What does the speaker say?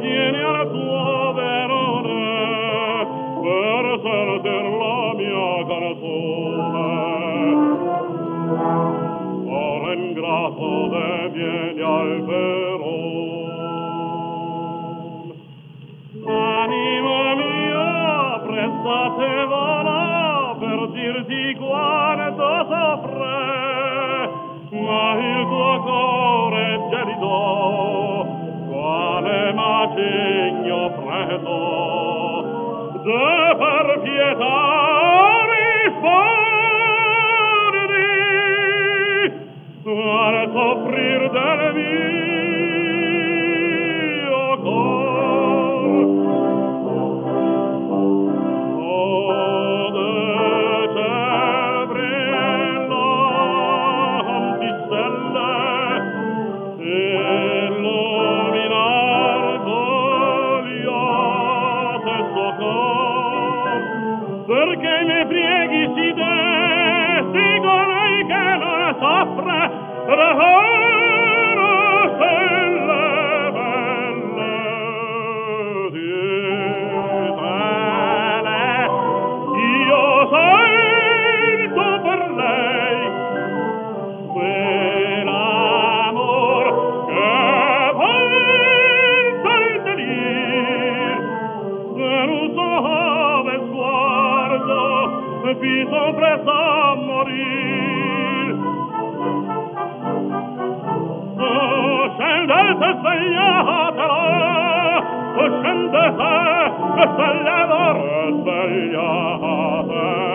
vieni al tuo verone per sentir la mia canzone. Ora ingrato te vieni al veron. Anima mia, prestate vola per dirti quanto soffre, ma il tuo cuore è gelido, quale macigno freddo. De per pietà rispondi al soffrir del mio cor. O decebre brillanti stelle, illuminar vogliate suo cor, perché mi prieghi si desti colei che non soffre, raro stelle belle dietele. Io sento per lei quell'amor che volta il delir, per un suave sguardo mi son presa a morir. Scendete, svegliatela, scendete, svegliatela, svegliate.